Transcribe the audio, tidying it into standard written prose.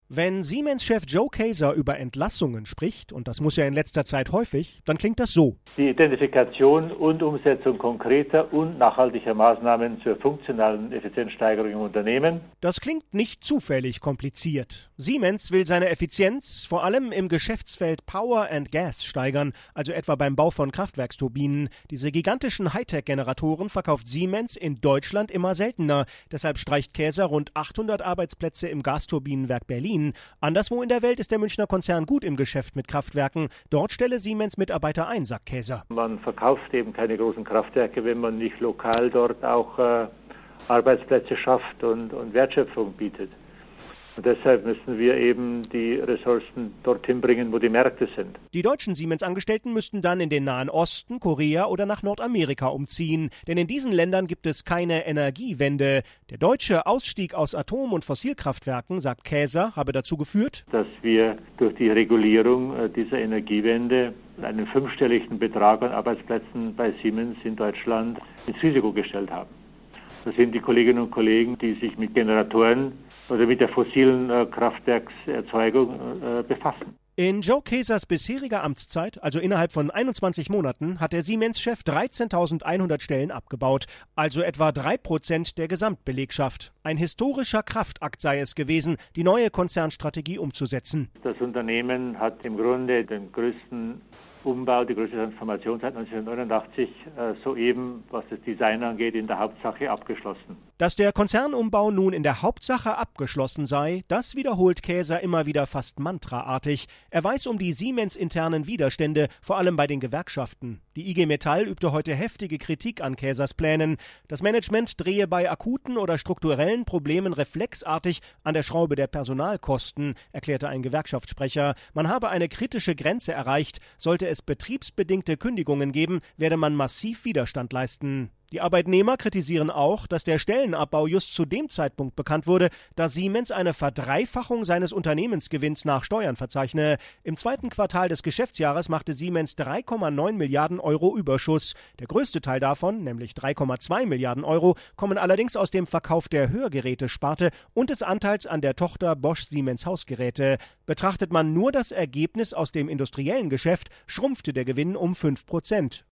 Wenn Siemens-Chef Joe Kaeser über Entlassungen spricht, und das muss er in letzter Zeit häufig, dann klingt das so. Die Identifikation und Umsetzung konkreter und nachhaltiger Maßnahmen zur funktionalen Effizienzsteigerung im Unternehmen. Das klingt nicht zufällig kompliziert. Siemens will seine Effizienz vor allem im Geschäftsfeld Power and Gas steigern, also etwa beim Bau von Kraftwerksturbinen. Diese gigantischen Hightech-Generatoren verkauft Siemens in Deutschland immer seltener. Deshalb streicht Kaeser rund 800 Arbeitsplätze im Gasturbinenwerk Berlin. Anderswo in der Welt ist der Münchner Konzern gut im Geschäft mit Kraftwerken. Dort stelle Siemens Mitarbeiter ein, sagt Kaeser. Man verkauft eben keine großen Kraftwerke, wenn man nicht lokal dort auch Arbeitsplätze schafft und Wertschöpfung bietet. Und deshalb müssen wir eben die Ressourcen dorthin bringen, wo die Märkte sind. Die deutschen Siemens-Angestellten müssten dann in den Nahen Osten, Korea oder nach Nordamerika umziehen. Denn in diesen Ländern gibt es keine Energiewende. Der deutsche Ausstieg aus Atom- und Fossilkraftwerken, sagt Kaeser, habe dazu geführt, dass wir durch die Regulierung dieser Energiewende einen 5-stelligen Betrag an Arbeitsplätzen bei Siemens in Deutschland ins Risiko gestellt haben. Das sind die Kolleginnen und Kollegen, die sich mit Generatoren oder mit der fossilen Kraftwerkserzeugung befassen. In Joe Kaesers bisheriger Amtszeit, also innerhalb von 21 Monaten, hat der Siemens-Chef 13.100 Stellen abgebaut, also etwa 3% der Gesamtbelegschaft. Ein historischer Kraftakt sei es gewesen, die neue Konzernstrategie umzusetzen. Das Unternehmen hat im Grunde den größten Umbau, die größte Transformation seit 1989 soeben, was das Design angeht, in der Hauptsache abgeschlossen. Dass der Konzernumbau nun in der Hauptsache abgeschlossen sei, das wiederholt Kaeser immer wieder fast mantraartig. Er weiß um die Siemens-internen Widerstände, vor allem bei den Gewerkschaften. Die IG Metall übte heute heftige Kritik an Kaesers Plänen. Das Management drehe bei akuten oder strukturellen Problemen reflexartig an der Schraube der Personalkosten, erklärte ein Gewerkschaftssprecher. Man habe eine kritische Grenze erreicht. Sollte es betriebsbedingte Kündigungen geben, werde man massiv Widerstand leisten. Die Arbeitnehmer kritisieren auch, dass der Stellenabbau just zu dem Zeitpunkt bekannt wurde, da Siemens eine Verdreifachung seines Unternehmensgewinns nach Steuern verzeichne. Im zweiten Quartal des Geschäftsjahres machte Siemens 3,9 Milliarden Euro Überschuss. Der größte Teil davon, nämlich 3,2 Milliarden Euro, kommen allerdings aus dem Verkauf der Hörgerätesparte und des Anteils an der Tochter Bosch Siemens Hausgeräte. Betrachtet man nur das Ergebnis aus dem industriellen Geschäft, schrumpfte der Gewinn um 5%.